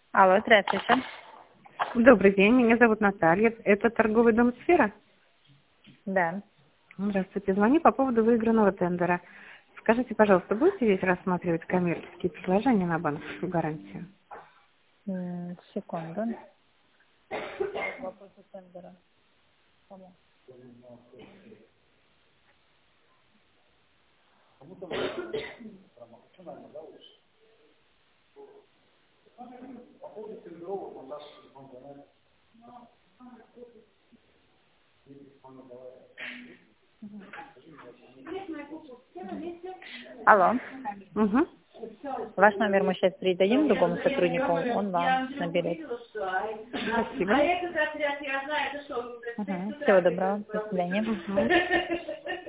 Алло, здравствуйте. Добрый день, меня зовут Наталья. Это торговый дом «Сфера»? Да. Здравствуйте, звоню по поводу выигранного тендера. Скажите, пожалуйста, будете здесь рассматривать коммерческие предложения на банковскую гарантию? Секунду. Вопросы тендера. Кому? Алло. Угу. Ваш номер мы сейчас передадим другому сотруднику, он вам наберет. Спасибо. Всего доброго. До свидания. Мгм.